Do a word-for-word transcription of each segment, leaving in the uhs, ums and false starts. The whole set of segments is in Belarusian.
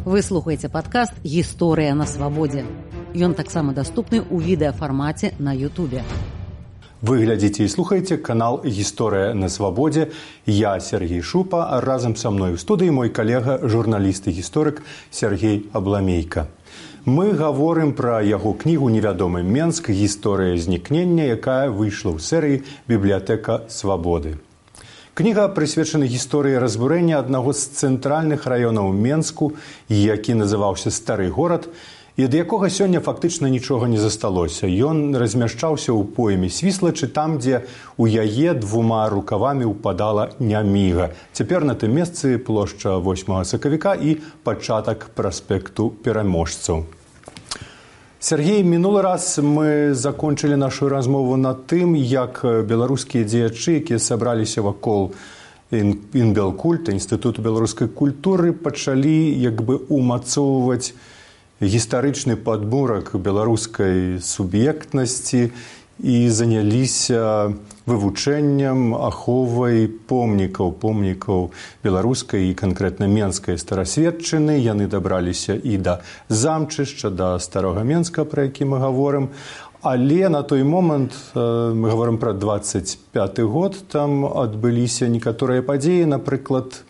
Вы слухаеце падкаст «Гісторыя на свабодзе». Ён таксама даступны ў відэафармаце на Ютубе. Вы глядзіце і слухаеце канал «Гісторыя на свабодзе». Я Сергей Шупа, а разам са мной у студыі мой калега, журналіст і гісторык Сергей Абламейка. Мы гаворым пра яго кнігу «Невядомы Менск. Гісторыя знікнення», якая выйшла ў серыі «Бібліятэка свабоды». Кніга прысвечана гісторыі разбурэння аднаго з цэнтральных раёнаў Менску, які называўся Стары горад, і ад якога сёння фактычна нічога не засталося. Ён размяшчаўся ў пойме Свіслачы, там, дзе у яе двума рукавамі ўпадала Няміга. Цяпер на тым месцы плошча восьмага сакавіка і пачатак праспекту Пераможцаў. Сергей, мінулы раз мы закончылі нашу размову над тым, як беларускія дзеячы, якія сабраліся вакол Інбелкульта, Інстытуту беларускай культуры, пачалі як бы умацоўваць гістарычны падмурак беларускай суб'ектнасці і заняліся вывучэннем, аховай помнікаў, помнікаў беларускай і канкрэтна менскай старасветчыны. Яны дабраліся і да замчышча, да Старога Менска, пра які мы гаворым. Але на той момант, мы гаворым пра дваццаць пяты год, там адбыліся некаторыя падзеі, напрыклад,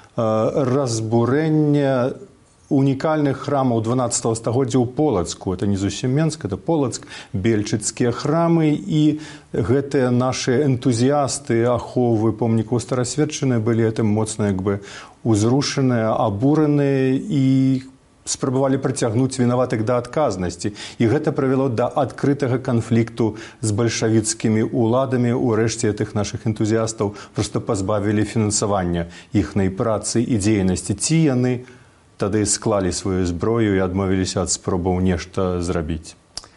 разбурэнне унікальных храмаў дванаццатага стагоддзя ў Полацку. Это не зусім Менск, это Полацк, бельчыцкія храмы, і гэтыя нашы энтузіасты аховы помнікаў старасветчыны былі гэтым моцна як бы узрушаныя, абураныя і спрабавалі прыцягнуць вінаватых да адказнасці. І гэта прывяло да адкрытага канфлікту з бальшавіцкімі ўладамі. Урэшце гэтых нашых энтузіастаў проста пазбавілі фінансавання іхнай працы і дзейнасці. Ці яны тады склалі сваю зброю і адмовіліся ад спробаў нешта зрабіць?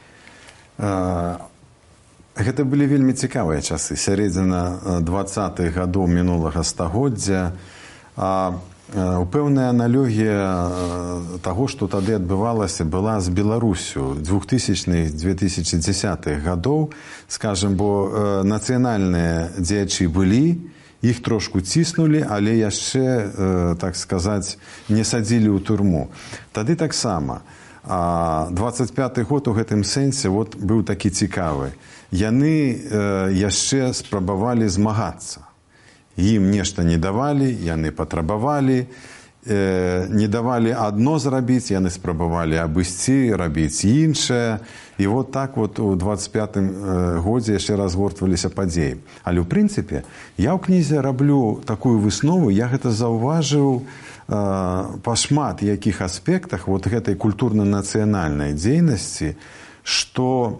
Гэта былі вельмі цікавыя часы. Сярэдзіна дваццатых гадоў мінулага стагоддзя. Пэўная аналогія таго, што тады адбывалася, была з Беларусю двухтысячных - две тысячи дзесятых гадоў. Скажем, бо нацыянальныя дзеячы былі, іх трошку ціснулі, але яшчэ, так сказаць, не садзілі ў турму. Тады таксама. дваццаць пяты год у гэтым сэнсе вот, быў такі цікавы. Яны яшчэ спрабавалі змагацца. Ім нешта не давалі, яны патрабавалі, не давалі адно зрабіць, яны спрабавалі абысці, рабіць іншае. І вот так вот у дваццаць пятым годзе яшчэ разгортваліся падзеі. Але ў прынцыпе, я ў кнізе раблю такую выснову, я гэта заўважыў па шмат якіх аспектах вот гэтай культурна-нацыянальнай дзейнасці, што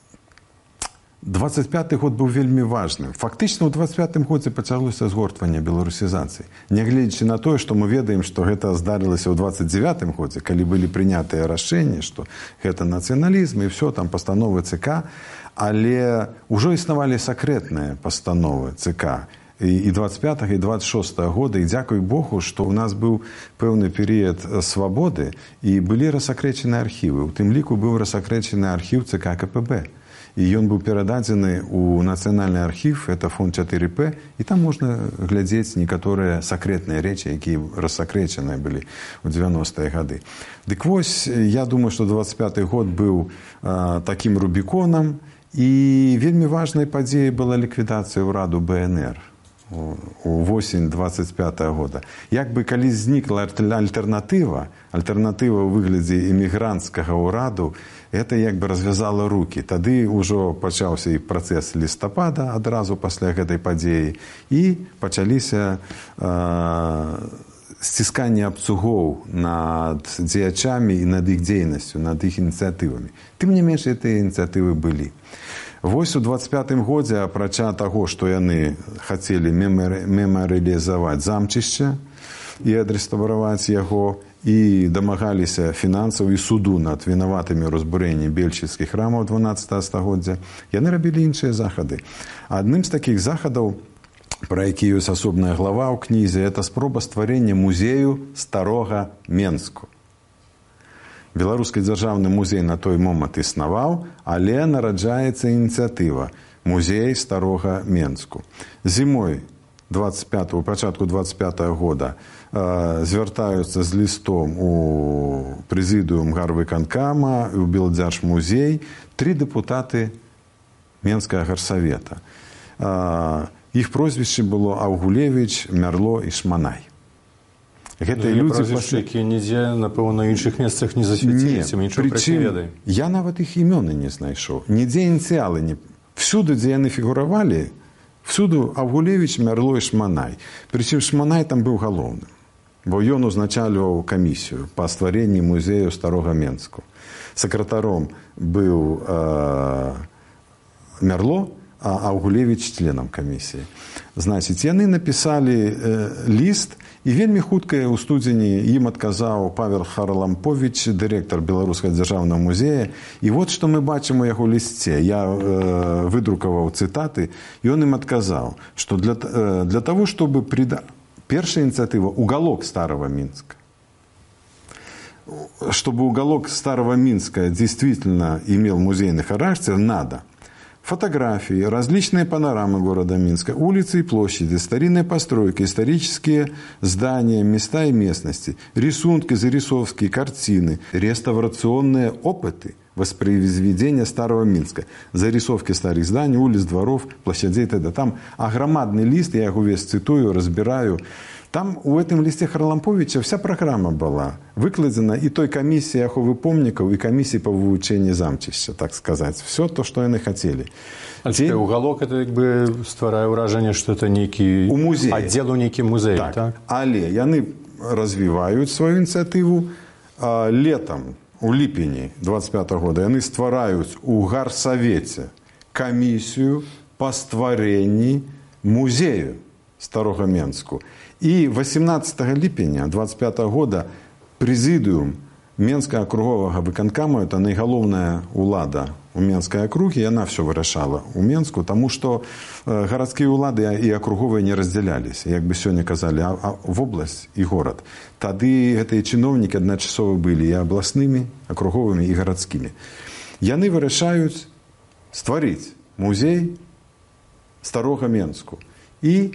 дваццаць пяты год быў вельмі важным. Фактычна ў дваццаць пятым годзе пачалося згортванне беларусізацыі. Нягледзячы на тое, што мы ведаем, што гэта здарылася ў дваццаць дзевятым годзе, калі былі прынятыя рашэнні, што гэта нацыяналізм і ўсё, там пастановы ЦК, але ўжо існавалі сакрэтныя пастановы ЦК і дваццаць пятага, і дваццаць шостага года, і дзякуй Богу, што ў нас быў пэўны перыяд свабоды і былі рассакрэчаны архівы. У тым ліку быў рассакрэчаны архіў ЦК КПБ. І ён быў перададзены ў нацыянальны архів, это фонд чатыры П, і там можна глядзець некаторыя сакрэтныя рэчы, якія рассакрэчаныя былі ў дзевяностыя гады. Дык вось, я думаю, што дваццаць пяты год быў а, такім рубіконам, і вельмі важнай падзеяй была ліквідацыя ўраду Б Н Р у восень дваццаць пятага года. Як бы калі знікла альтэрнатыва, альтэрнатыва ў выглядзе эмігранцкага ўраду, это як бы развязала рукі. Тады ўжо пачаўся і працэс лістапада адразу пасля гэтай падзеі, і пачаліся э, сцісканне абцугоў над дзеячамі і над іх дзейнасцю, над іх ініцыятывамі. Тым не менш, гэтыя ініцыятывы былі. Вось у дваццаць пятым годзе, апрача таго, што яны хацелі мемарыялізаваць замчышча і адрэстаўраваць яго, і дамагаліся фінансаў і суду над вінаватымі ў разбурэнні бельчыцкіх храмаў дванаццатага стагоддзя, яны рабілі іншыя захады. Адным з такіх захадаў, пра які ёсць асобная глава ў кнізе, это спроба стварэння музею Старога Менску. Беларускі дзяржаўны музей на той момант існаваў, але нараджаецца ініцыятыва музей Старога Менску. Зімой двадцать пятого, пачатку двадцать пятого года э, звяртаюцца з лістом у прэзідыум гарвыканкама, у Белдзяржмузей три дэпутаты Менскага гарсавета. Э, іх прозвішчы было Аўгулевіч, Мярло і Шманай. Гэтыя ну, людзі прозвішчы, якія нідзе, напэўна, на іншых месцах не засвяціліся, мы нічога пра іх не ведаем. Я нават іх імёны не знайшоў. Нідзе ініцыялы не... Всюды, дзе яны фігуравалі, всюду Аўгулевіч, Мярло і Шманай. Прычым Шманай там быў галоўным, бо ён узначальваў камісію па стварэнні музею Старога Менску. Сакратаром быў э, Мярло, а Аўгулевіч членам камісіі. Значыць, яны напісалі э, ліст, і вельмі хутка ў студзені ім адказаў Павел Харлампович, дырэктар Беларускага дзяржаўнага музея. І вот што мы бачым у яго лісце. Я э, выдрукаваў цытаты, і он ім адказаў, што для, э, для того, чтобы прида... Первая инициатива – уголок Старого Минска. Чтобы уголок Старого Минска действительно имел музейный характер, надо фотографии, различные панорамы города Минска, улицы и площади, старинные постройки, исторические здания, места и местности, рисунки, зарисовки, картины, реставрационные опыты воспроизведения Старого Минска, зарисовки старых зданий, улиц, дворов, площадей и т.д. Там огромный лист, я его весь цитую, разбираю. Там у этом листе Харламповича вся программа была выкладена и той комиссии аховы помнікаў, и комиссии по вывучению замчища, так сказать. Все то, что они хотели. А Те... уголок, это как бы стварае ўражанне, что это некий отдел у некий музей. Так. Так? Але яны развивают свою инициативу. А летом, у ліпені двадцать пятого года, яны ствараюць у гарсавеце комиссию по стварэнні музею Старога Менску. И восемнадцатого ліпеня двадцать пятого года президиум Менскага акруговага выканкама, это найгалоўная улада у Менскай акругі, яна все вырашала у Менску, тому что э, гарадскія улады и акруговыя не разделялись. Як бы сёння казали, а, а в область и город. Тады гэтыя чыноўнікі адначасова былі и областными, акруговыми и гарадскими. Яны вырашаюць стварыць музей Старога Менску и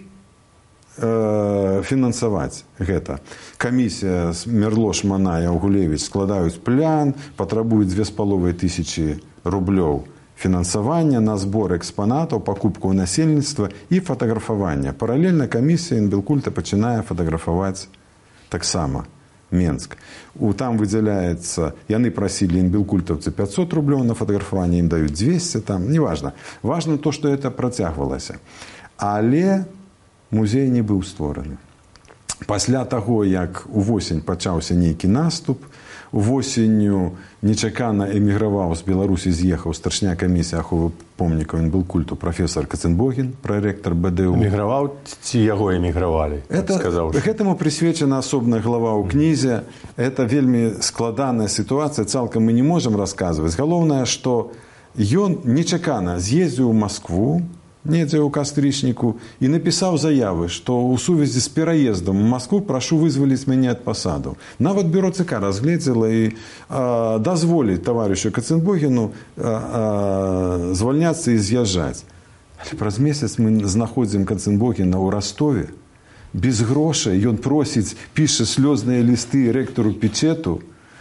фінансаваць гэта. Камісія з Мярло, Шмана і Аўгулевіч складаюць план, патрабуюць две з паловай тысячы рублёў фінансавання на збор экспанатаў, пакупку насельніцтва і фатаграфавання. Паралельна камісія Інбелкульта пачынае фатаграфаваць таксама Менск. У там выдзяляецца, яны прасілі інбелкультаўцы пятьсот рублёў на фатаграфаванне, ім даюць двести, там, неважно. Важно то, што это працягвалася. Але музей не быў створаны. Пасля таго, як увосень пачаўся нейкі наступ, увосенню нечакана эміграваў з Беларусі, з'ехаў старшыня камісіі аховы помнікаў Інбелкульту прафесор Каценбогін, прарэктар бэ дэ у. Эміграваў ці яго эмігравалі? Это, гэтаму прысвечана асобная глава ў кнізе. Это вельмі складаная сітуацыя, цалкам мы не можам расказваць. Галоўнае, што ён нечакана з'ездзіў у Маскву, недзе ў кастрычніку, і напісаў заявы, што ў сувязі з пераездам у Маскву прашу вызваліць мяне ад пасаду. Нават бюро ЦК разгледзела і а, дазволіць таварышу Каценбогіну а, а, звальняцца і з'язджаць. Але праз месяц мы знаходзім Каценбогіна ў Ростове. Без грошай ён просіць, піша слёзныя лісты рэктару Печету,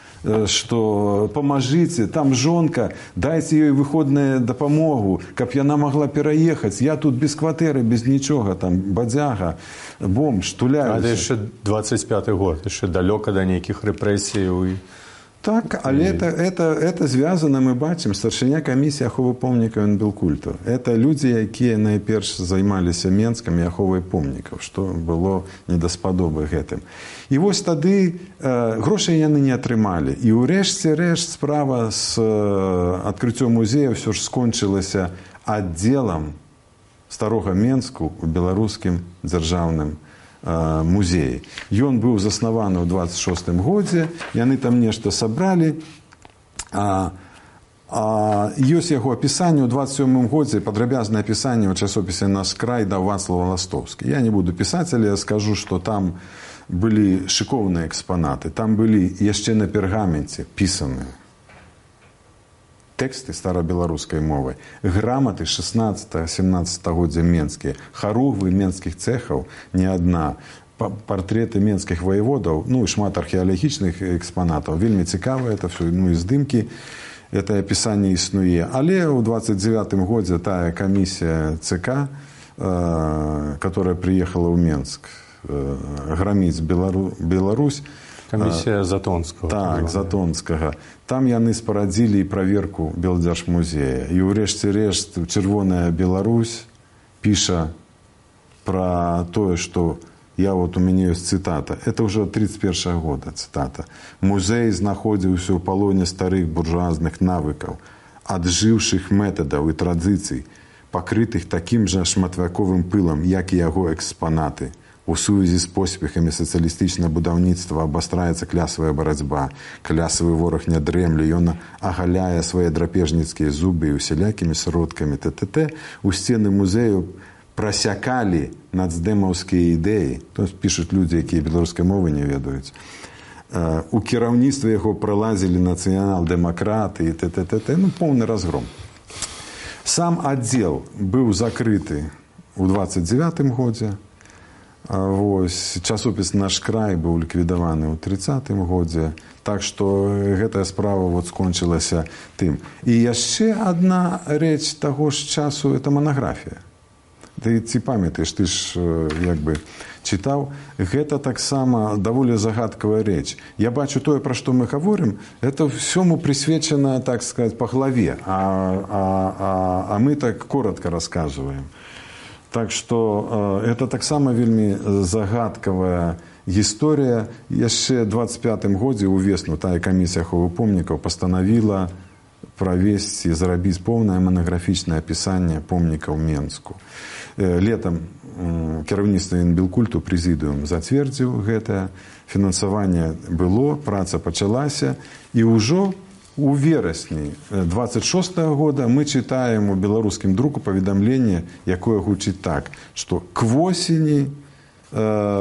что поможите, там жонка, дайте ей выходную дапамогу, каб яна могла пераехаць. Я тут без кватэры, без нічога, там бадзяга, бомж, туляюся. А это яшчэ двадцать пятый год, яшчэ далёка да нейкіх рэпрэсій. Так, але это, это, это звязана, мы бачым, старшыня камісіі аховы помнікаў Інбелкульту. Это людзі, якія найперш займаліся Менскам і аховай помнікаў, што было недаспадобы гэтым. І вось тады э, грошай яны не атрымалі. І ўрэшце рэшт справа з э, адкрыццём музея ўсё ж скончылася аддзелам Старога Менску ў беларускім дзяржаўным музеі. Ён быў заснаваны ў двадцать шостым годзе, яны там нешта сабралі. А, а ёсць яго апісанне ў двадцать сёмым годзе, падрабязнае апісанне ў часопісе «Наш край» да Вацлава Ластовскі. Я не буду пісаць, але я скажу, што там былі шыкоўныя экспанаты, там былі яшчэ на пергаменце пісаныя тэксты старабеларускай мовай, граматы шэснаццатага-семнаццатагоддзя менскія, харугвы менскіх цэхаў не адна, партрэты менскіх воеводаў, ну і шмат археалагічных экспанатаў. Вельмі цікава это все, ну і здымкі, это апісанне існуе. Але ў двадцать девятым годзе тая камісія ЦК, э, которая приехала ў Менск, э, граміць Белару, Беларусь, камісія Затонскага. Так, Затонскага. Там яны спарадзілі і праверку Белдзяржмузея. І ўрэшце рэшт Чырвоная Беларусь піша пра тое, што я вот у мяне ёсць цытата. Это ўжо тридцать первого года цытата. Музей знаходзіўся ў палоне старых буржуазных навыкаў, аджыўшых метадаў і традыцый, пакрытых такім жа шматвяковым пылам, як і яго экспанаты. У сувязі з поспехамі сацыялістычнага будаўніцтва абастраецца клясавая барацьба. Клясавы вораг не дрэмле, ён агаляе свае драпежніцкія зубы і усялякімі сродкамі т.т.т. У сцены музею прасякалі нацдэмаўскія ідэі. Тут пішуць людзі, якія беларускай мовы не ведаюць. У кіраўніцтве яго пралазілі нацыянал-дэмакраты і т.т.т. Ну, поўны разгром. Сам аддзел быў закрыты ў двадцать девятым годзе. Вось, часопіс «Наш край» быў ліквідаваны ў тридцатым годзе. Так што гэтая справа вот скончылася тым. І яшчэ адна рэч таго ж часу – это манаграфія. Ты ці памятаеш, ты ж як бы чытаў, гэта таксама даволі загадкавая рэч. Я бачу тое, пра што мы гаворым, это ўсёму прысвечана, так сказать, па главе, а, а, а, а мы так коротко расказваем. Так што э, это таксама вельмі загадкавая гісторыя. Яшчэ двадцать пятым годзе увесну тая камісія аховы помнікаў пастанавіла правесці, зрабіць поўнае манаграфічнае апісанне помнікаў Менску. Летом кіраўніцтва Інбілкульту прэзідыум зацвердзіў гэтае, фінансаванне было, праца пачалася, і ўжо у верасні двадцать шостага года мы чытаем у беларускім друку паведамленне, якое гучыць так, што к восені, э, э,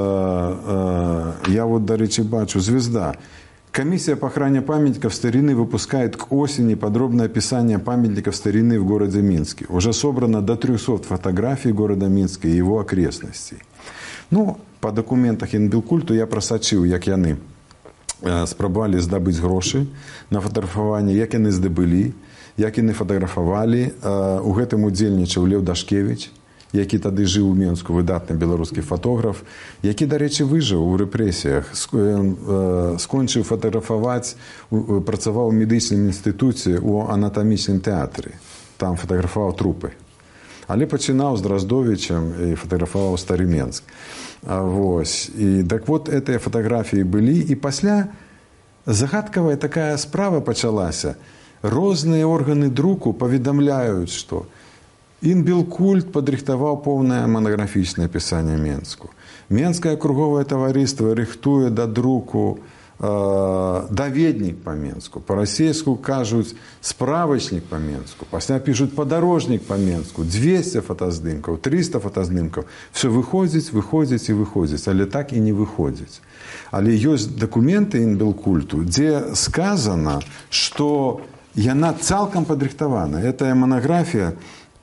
я вот, дарэчы, бачу, звезда, комиссия по охране памятников старины выпускает к осени подробное описание памятников старины в городе Минске. Уже собрано до трёхсот фотографий города Минска и его окрестностей. Ну, по документах Інбілкульту я просачыў, як яны э, спрабавалі здабыць грошы на фотаграфаванне, як яны здабылі, як яны фотаграфавалі. Э, у гэтым удзельнічаў Леў Дашкевіч, які тады жыў у Менску, выдатны беларускі фотограф, які, дарэчы, выжыў у рэпрэсіях, скончыў фотаграфаваць, працаваў у медычным інстытуце у анатамічным тэатры. Там фотаграфаваў трупы. Але пачынаў з Драздовічам і фотаграфаваў стары Менск. Вось. І так вот, гэтыя фатаграфіі былі. І пасля загадкавая такая справа пачалася. Розныя органы друку паведамляюць, што Інбілкульт падрыхтаваў поўнае манаграфічнае апісанне Менску. Менскае круговае таварыства рыхтуе да друку э, даведнік па Менску. Па-расейску кажуць справачнік па Менску. Пасля пішуць падарожнік па Менску. двести фотаздымкаў, триста фотаздымкаў. Все выходзіць, выходзіць і выходзіць, але так і не выходзіць. Але ёсць дакументы Інбілкульту, дзе сказана, што яна цалкам падрыхтавана. Гэтая манаграфія.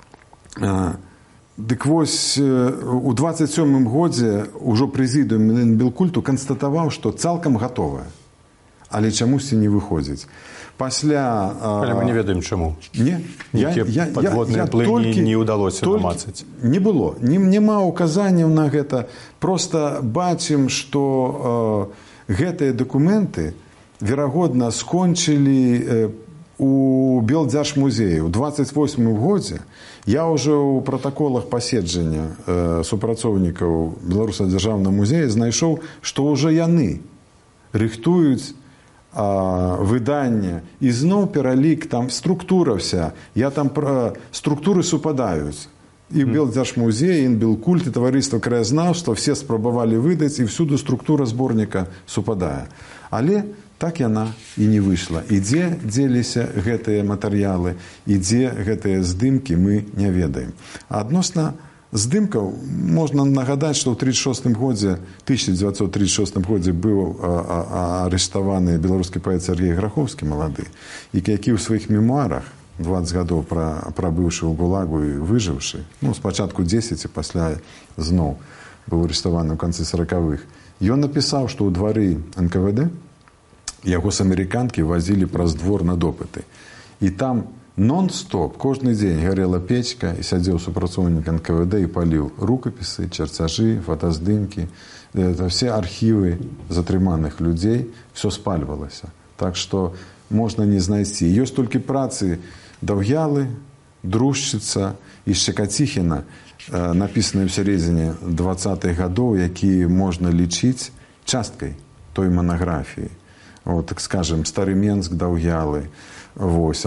Дык вось у двадцать сёмым годзе ўжо прэзідыум Інбілкульту канстатаваў, што цалкам гатовая, але чамусьці не выходзіць. Пасля... Але мы не ведаем чаму. Не, я, я, падводныя плыні не ўдалося намацаць. Не было, няма указанняў на гэта. Проста бачым, што э, гэтыя дакументы верагодна скончылі э, у Белдзяржмузеі ў двадцать восьмым годзе. Я ўжо ў пратаколах паседжання э, супрацоўнікаў Беларускага дзяржаўнага музея знайшоў, што ўжо яны рыхтуюць э, выданне. І зноў пералік, там структура вся. Я там пра... структуры супадаюць. І Белдзяржмузей, і Інбілкульт, і таварыства краязнаўства все спрабавалі выдаць, і всюду структура зборніка супадае. Але так яна і не выйшла. І дзе дзеліся гэтыя матэрыялы, і дзе гэтыя здымкі, мы не ведаем. А адносна здымкаў можна нагадаць, што ў тридцать шостым годзе, тысяча девятьсот тридцать шостым годзе быў арыштаваны беларускі паэт Сергей Граховскі, малады, які ў сваіх мемуарах двадцать гадоў прабыўшы ў гулагу і выжыўшы, ну, спачатку дзесяць, пасля зноў быў арыштаваны ў канцы сорокавых. Ён напісаў, што ў двары эн ка вэ дэ яго з амерыканкі вазілі праз двор на допыты. І там нон-стоп, кожны дзень гарела печка, і сядзеў супрацоўнік эн ка вэ дэ і паліў рукапісы, чарцяжы, фотаздымкі. Это все архівы затрыманых людзей, все спальвалася. Так што можна не знайсці. Ёсць толькі працы Даўгялы, Друшчыца і Шчекаціхіна, напісаныя ў сярэдзіне двадцатых гадоў, якія можна лічыць часткай той манаграфіі. Вот, так скажем, Стары Менск Даўгялы, вось,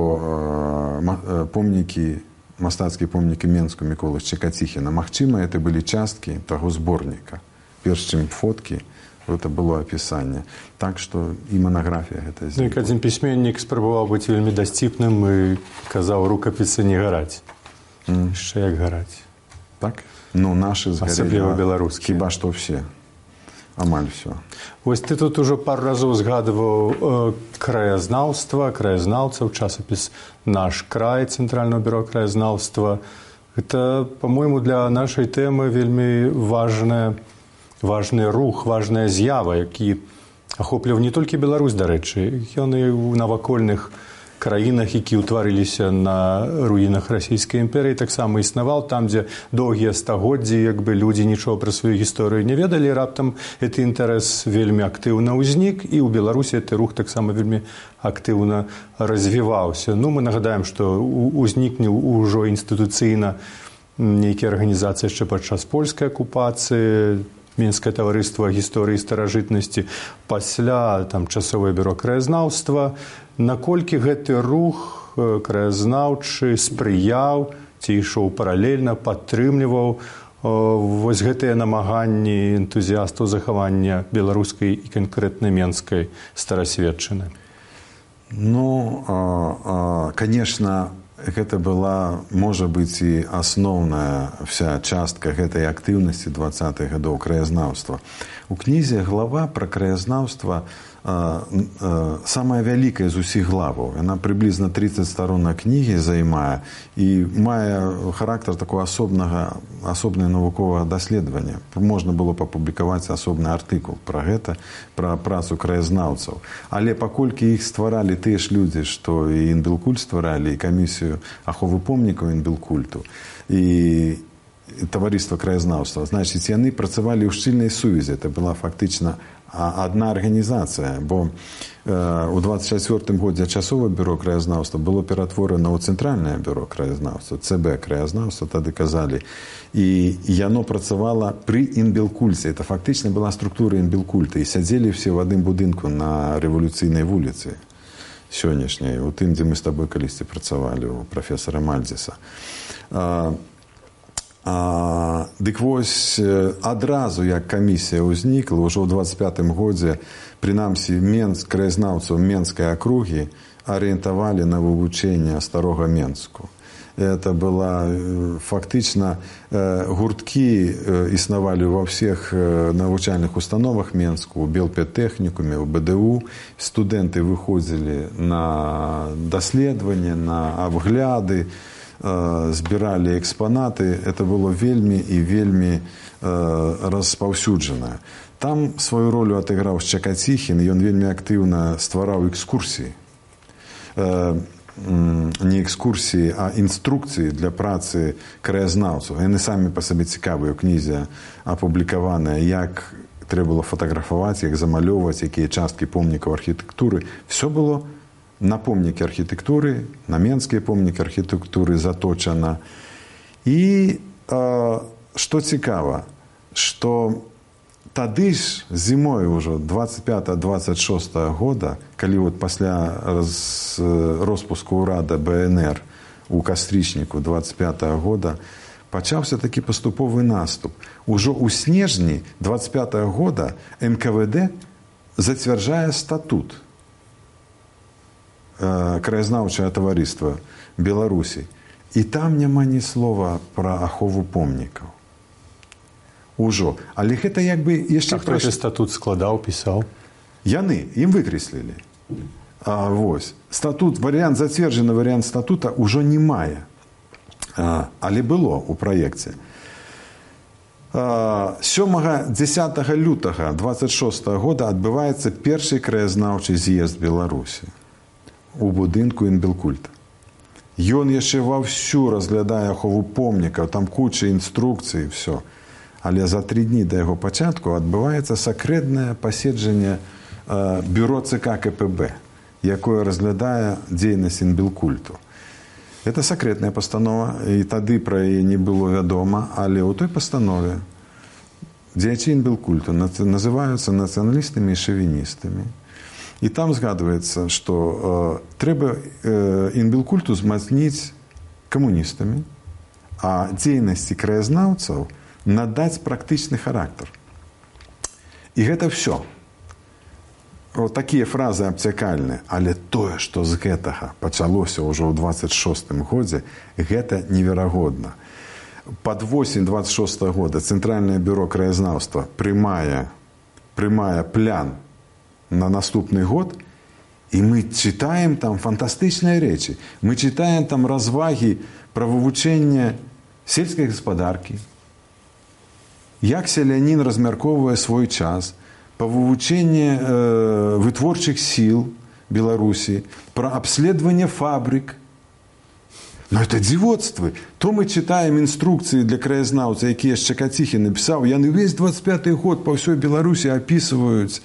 або э, помнікі, мастацкія помнікі Менску Міколы Шчекаціхіна. Магчыма, это былі часткі таго зборніка. Перш чым фоткі, это было апісанне. Так што і манаграфія гэта знікло. Ну, і адзін пісьменнік спрабаваў быць вельмі дасціпным і казаў, рукапісы не гараць. Mm. Яшчэ як гараць. Так? Ну, нашы згарэлі. Асабліва беларускія. Хіба што все. Амаль все. Вось ты тут ужо пару разоў згадываў э, краязнаўства, краязнаўцаў, часопіс «Наш край» Цэнтральнага бюро краязнаўства. Это, по-моему, для нашай тэмы вельмі важная, важны рух, важная з'ява, які ахопліваў не толькі Беларусь, дарэчы, ён і ў навакольных краінах, які ўтварыліся на руінах расійскай імперыі, таксама існаваў там, дзе доўгія стагоддзі, як бы людзі нічого пра сваю гісторыю не ведалі, раптам гэты інтарэс вельмі актыўна ўзнік, і ў Беларусі гэты рух таксама вельмі актыўна развіваўся. Ну, мы нагадаем, што ўзнікне ўжо інстытуцыйна нейкія арганізацыі яшчэ падчас польскай акупацыі, Мінскае таварыства гісторыі і старажытнасці, пасля там часовае бюро краязнаўства. Наколькі гэты рух краязнаўчы спрыяў ці ішоў паралельна, падтрымліваў вось гэтыя намаганні энтузіастаў захавання беларускай і канкрэтна менскай старасветчыны? Ну, а, а, конечно, гэта была, можа быць, і асноўная вся частка гэтай актыўнасці двадцатых гадоў краязнаўства. У кнізе глава пра краязнаўства самая вялікая з усіх главаў. Яна прыблізна тридцать старонак кнігі займае і мае характар такого асобнага, асобнае навуковага даследавання. Можна было папублікаваць асобны артыкул пра гэта, пра працу краязнаўцаў. Але паколькі іх стваралі тыя ж людзі, што і Інбілкульт стваралі, і камісію аховы помнікаў Інбілкульту, і таварыства краязнаўства, значыць, яны працавалі ў шчыльнай сувязі. Это была фактычна одна арганізацыя, бо э, у двадцать чацвёртым годзе часовае бюро краязнаўства было ператворана ў цэнтральнае бюро краязнаўства, цэ бэ краязнаўства, тады казалі. І яно працавала пры Інбілкульце. Это фактычна была структура Інбілкульта. І сядзелі все в адным будынку на рэвалюцыйнай вуліцы сённяшняй, у тым, дзе мы з табой калісьці працавалі, у прафесара Мальдзеса. А, А, дык вось адразу, як камісія ўзнікла, ўжо ў двадцать пятым годзе, прынамсі, Менск, краязнаўцаў Менскай акругі арыентавалі на вывучэнне старога Менску. Это была фактычна гурткі існавалі ва ўсіх навучальных установах Менску, у Белпедтэхнікуме, у бэ дэ у. Студэнты выходзілі на даследаванне, на абгляды, збіралі экспанаты. Это было вельмі і вельмі распаўсюджана. Там сваю ролю адыграў Шчекаціхін, ён вельмі актыўна ствараў экскурсіі. Не экскурсіі, а інструкцыі для працы краязнаўцаў. Яны самі па сабе цікавыя, у кнізе апублікаваныя, як трэба было фатаграфаваць, як замалёўваць, якія часткі помнікаў архітэктуры. Все было на помнікі архітэктуры, на менскія помнікі архітэктуры заточана. І э, што цікава, што тады ж зімой ўжо двадцать пятого двадцать шостого года, калі вот пасля раз, роспуску ўрада бэ эн эр у кастрычніку двадцать пятого года пачаўся такі паступовы наступ. Ужо ў снежні двадцать пятого года эн ка вэ дэ зацвярджае статут краязнаўчае таварыства Беларусі. І там няма ні слова пра ахову помнікаў. Ужо. Але гэта як бы яшчэ... А хто гэты статут складаў, пісаў? Яны, ім выкрэслілі. А, вось. Статут, варыянт, зацверджены варыянт статута ўжо не мае. А, але было ў праекце. сёмага-дзясятага лютага двадцать шостага года адбываецца першы краязнаўчы з'езд Беларусі у будынку Інбелкульта. Ён яшчэ ваўсю разглядае ахову помнікаў, там куча інструкцый, все. Але за тры дні да яго пачатку адбываецца сакрэтнае паседжанне э, бюро ЦК КПБ, якое разглядае дзейнасць Інбелкульту. Это сакрэтная пастанова, і тады пра яе не было вядома, але ў той пастанове дзеячы Інбелкульту называюцца нацыяналістамі і шавіністамі. І там згадваецца, што э, трэба э, Інбелкульту змацніць камуністамі, а дзейнасці краязнаўцаў надаць практычны характар. І гэта ўсё. Вот такія фразы абцякальныя, але тое, што з гэтага пачалося ўжо ў двадцать шостым годзе, гэта неверагодна. Пад восень двадцать шостага года Цэнтральнае бюро краязнаўства прымае, прымае план на наступны год, і мы читаем там фантастычныя рэчы. Мы читаем там развагі пра вывучэнне сельскай гаспадаркі, як селянін размяркоўвае свой час, па вывучэнне э, вытворчых сіл Беларусі, пра абследаванне фабрык. Но это дзівоцтвы. То мы читаем інструкцыі для краязнаўца, якія Шчакаціхі напісаў. Яны весь двадцать пяты год па ўсёй Беларусі апісваюць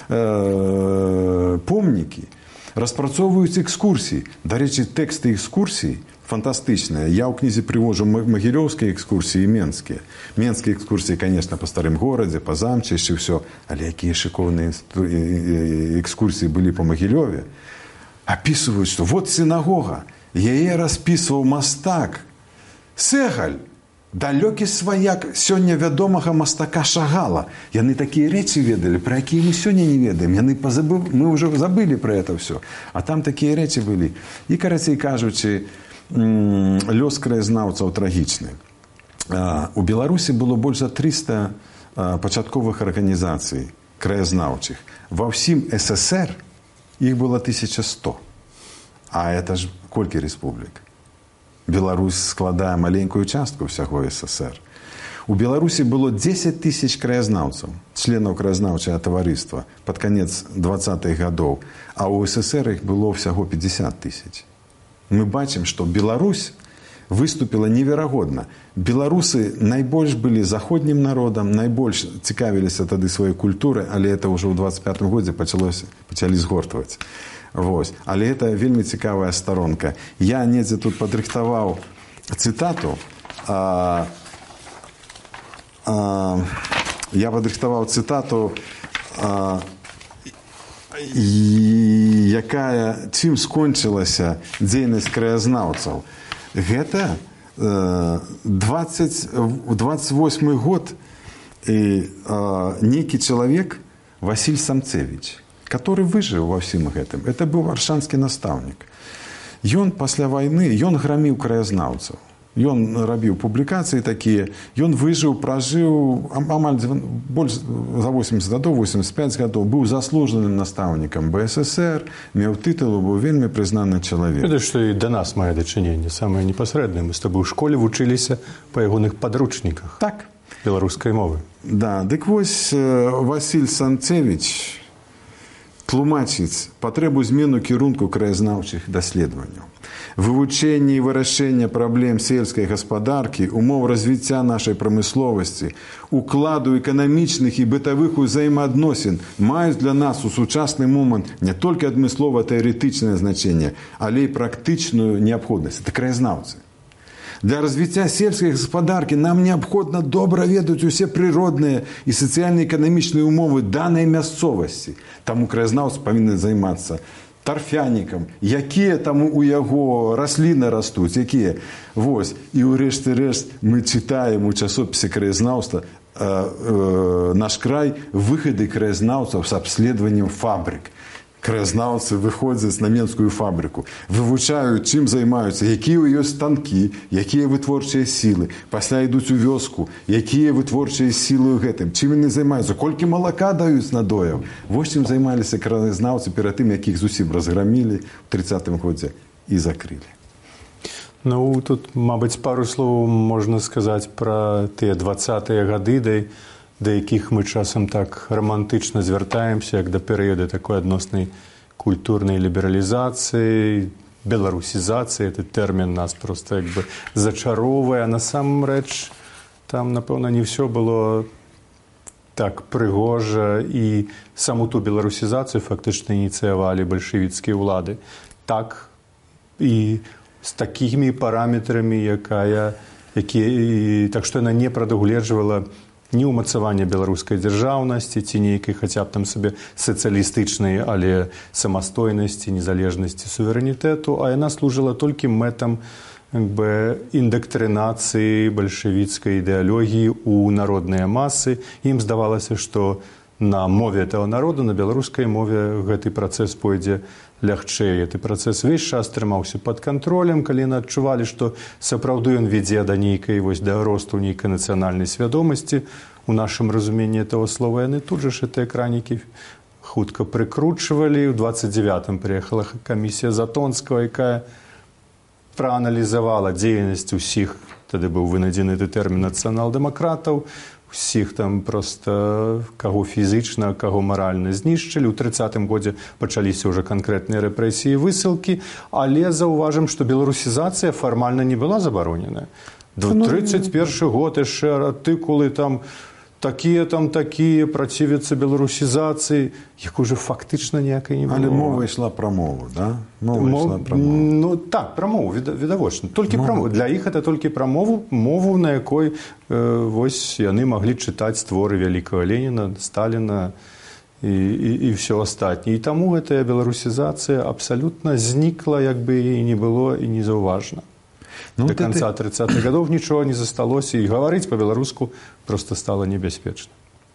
э, помнікі, распрацоўваюць экскурсіі. Дарэчы, тэксты экскурсій фантастычныя. Я ў кнізе прывожу магілёўскія экскурсіі і менскія. Менскія экскурсіі, конечно, па старым горадзе, па замчышчы, ўсё. Але якія шыкоўныя экскурсіі былі па Магілёве. Апісваюць, што вот сінагога. Яе распісваў мастак Сэгаль, далёкі сваяк сёння вядомага мастака Шагала. Яны такія рэчы ведалі, пра якія мы сёння не ведаем. Яны пазабыў, мы ўжо забылі пра это ўсё. А там такія рэчы былі. І, карацей кажучы, лёс краязнаўцаў трагічны. У Беларусі было больш за трыста пачатковых арганізацый краязнаўчых. Ва ўсім СССР іх было тысяча сто. А это ж колькі рэспублік? Беларусь складае маленькую частку ўсяго СССР. У Беларусі было дзесяць тысяч краязнаўцаў, членаў краязнаўчага таварыства пад канец двадцатых гадоў, а ў СССР іх было ўсяго пятьдесят тысяч. Мы бачым, што Беларусь выступила неверагодна. Беларусы найбольш былі заходнім народам, найбольш цікавіліся тады сваёй культурай, але это ўжо ў двадцать пятым годзе пачалося, пачалі згортваць. Вось. Але это вельмі цікавая старонка. Я недзе тут падрыхтаваў цытату. А, а, я падрыхтаваў цытату, а, і, якая чым скончылася дзейнасць краязнаўцаў. Гэта э, двадцать восьмы год і э, нейкі чалавек Васіль Самцевіч, который выжыў ва ўсім гэтым. Это быў варшанскі настаўнік. Ён пасля вайны, ён граміў краязнаўцаў. Ён рабіў публікацыі такія, ён выжыў, пражыў амаль больш за восемьдесят гадоў, восемьдесят пять гадоў, быў заслужаным настаўнікам БССР, меў тытул, быў вельмі прызнаны чалавек. Это што і да нас мае дачыненне, самае непасрэднае. Мы з тобой у школе вучыліся па ягоных падручніках. Так. Беларускай мовы. Да, дык вось Васіль Самцевіч тлумачыць патрэбу змену кірунку краязнаўчых даследаванняў. Вывучэнне і вырашэнне праблем сельскай гаспадаркі, умоў развіцця нашай прамысловасці, укладу эканамічных і бытавых узаемаадносін маюць для нас у сучасны момант не толькі адмыслова-тэарэтычнае значэнне, але і практычную неабходнасць. Это краязнаўцы. Для развіцця сельскай гаспадаркі нам неабходна добра ведаць усе прыродныя і сацыяльна-эканамічныя ўмовы данай мясцовасці. Таму краязнаўцы павінны займацца тарфянікам, якія там у яго расліны растуць, якія. Вось. І ўрэшце рэшт мы чытаем у часопісе краязнаўства э, э, наш край выхады краязнаўцаў з абследаваннем фабрык. Краязнаўцы выходзяць на менскую фабрыку, вывучаюць, чым займаюцца, якія ў ёсць станкі, якія вытворчыя сілы, пасля ідуць у вёску, якія вытворчыя сілы ў гэтым, чым яны займаюцца, колькі малака даюць надояў. Вось чым займаліся краязнаўцы перад тым, якіх зусім разграмілі ў трыццатым годзе і закрылі. Ну, тут, мабыць, пару слоў можна сказаць пра тыя дваццатыя гады, да, да якіх мы часам так романтычна звяртаемся, як да перыяду такой адноснай культурнай лібералізацыі, беларусізацыі. Гэты тэрмін нас проста як бы зачароўвае. Насамрэч, там, напэўна, не ўсё было так прыгожа, і саму ту беларусізацыю фактычна ініцыявалі бальшавіцкія ўлады. Так, і з такімі параметрамі, якая, які, так што яна не прадугледжвала ні ўмацавання беларускай дзяржаўнасці, ці нейкай хаця б там сабе сацыялістычнай, але самастойнасці, незалежнасці, суверэнітэту, а яна служыла толькі мэтам як бы, індактрынацыі бальшавіцкай ідэалогіі ў народныя масы. Ім здавалася, што на мове этого народу, на беларускай мове гэты працэс пойдзе лягчэй. Гэты працэс увесь час трымаўся пад кантролем, калі яны адчувалі, што сапраўды ён вядзе да нейкай, вось, да росту нейкай нацыянальнай свядомасці. У нашым разуменні этого слова яны тут жа гэтыя кранікі хутка прыкручвалі. У дваццаць дзевятым прыехала камісія Затонскага, якая прааналізавала дзейнасць усіх, тады быў вынайдзены тэрмін нацыянал-дэмакратаў, усіх там проста каго фізічна, каго маральна знішчылі. У трыццатым годзе пачаліся ўжо канкрэтныя рэпрэсіі, высылкі, але заўважым, што беларусізацыя фармальна не была забароненая. трыццаць першы год яшчэ артыкулы там такія там такія, працівяцца беларусізацыі, як уже фактычна ніякай не было. Але мова ішла пра мову, да? Мова Мов... ішла пра мову. Ну, так, пра мову, відавочна. Толькі пра мову. Для іх гэта толькі пра мову, мову, на якой э, вось яны маглі чытаць творы вялікага Леніна, Сталіна і, і, і ўсё астатняе. І таму гэтая беларусізацыя абсалютна знікла, як бы і не было, і не заўважна. Ну, До конца ты... трыццатых гадоў нічого не засталося, і гаварыць па-беларуску проста стала небяспечна.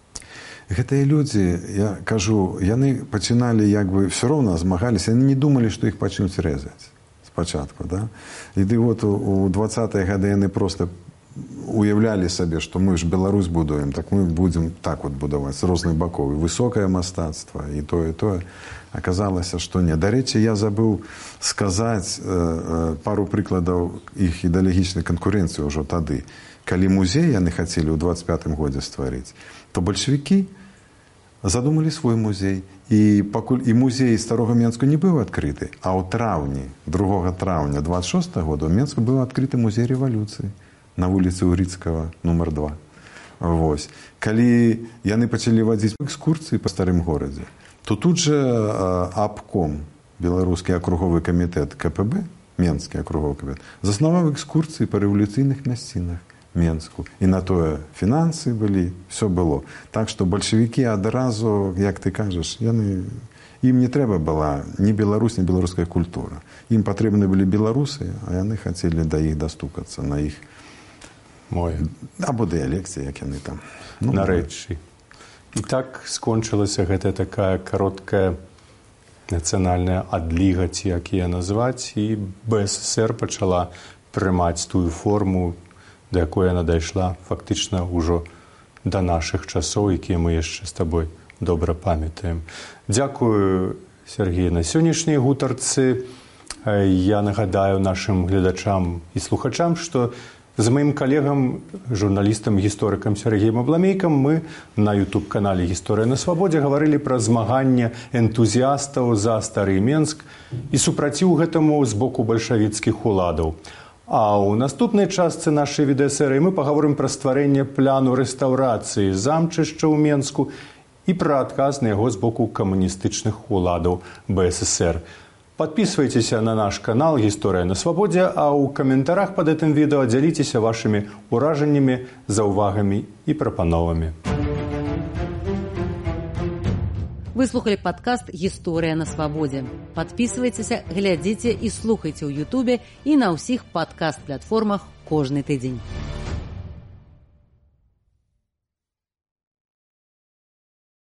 Гэтыя людзі, я кажу, яны пачыналі, як бы, все роўна змагаліся, яны не думалі, што іх пачнуць рэзаць спачатку, да? І вот у дваццатыя гады яны проста уяўлялі сабе, што мы ж Беларусь будуем, так мы будзем так вот будаваць з розных бакоў. І высокае мастацтва, і тое, і тое. Аказалася, што не. Дарэчы, я забыў сказаць э, э, пару прыкладаў іх ідэалагічнай канкурэнцыі ўжо тады. Калі музей яны хацелі ў дваццаць пятым годзе стварыць, то бальшавікі задумалі свой музей. І пакуль і музей старога Менску не быў адкрыты, а ў траўні, другога траўня дваццаць шостага года ў Менску быў адкрыты музей рэвалюцыі на вуліцы Урыцкага, нумар два. Вось. Калі яны пачалі вадзіць экскурсіі па старым горадзе, то тут же э, абком, беларускі акруговы камітэт ка пэ бэ, Менскі акруговы камітэт, заснаваў экскурсіі па рэвалюцыйных мясцінах Менску. І на тое фінансы былі, все было. Так што бальшавікі адразу, як ты кажаш, яны, ім не трэба была ні Беларусь, ні беларуская культура. Ім патрэбны былі беларусы, а яны хацелі да іх дастукацца на іх мове. Або дыялекцыі, як яны там. Ну, нарэчы. І так скончылася гэтая такая кароткая нацыянальная адліга, ці як яе назваць, і бэ эс эс ер пачала прымаць тую форму, да якой яна дайшла фактычна ўжо да нашых часоў, якія мы яшчэ з табой добра памятаем. Дзякую, Сергей, на сённяшняй гутарцы. Я нагадаю нашым гледачам і слухачам, што з маім калегам, журналістам, гісторыкам Сергеем Абламейкам мы на ютуб-канале «Гісторыя на свабодзе» гаварылі пра змаганне энтузіастаў за стары Менск і супраціў гэтаму з боку бальшавіцкіх уладаў. А ў наступнай частцы нашай відэасерыі мы пагаворым пра стварэнне пляну рэстаўрацыі замчышча ў Менску і пра адказ на яго з боку камуністычных уладаў бэ эс эс ер. Подписывайтесь на наш канал «Гісторыя на свабодзе», а ў каментарах под гэтым відэо дзяліцеся вашымі ўражаннямі, заўвагамі і прапановамі. Вы слухали падкаст «Гісторыя на свабодзе». Подписывайтесь, глядзіце і слухайце ў Ютубе і на ўсіх падкаст-платформах кожны тыдзень.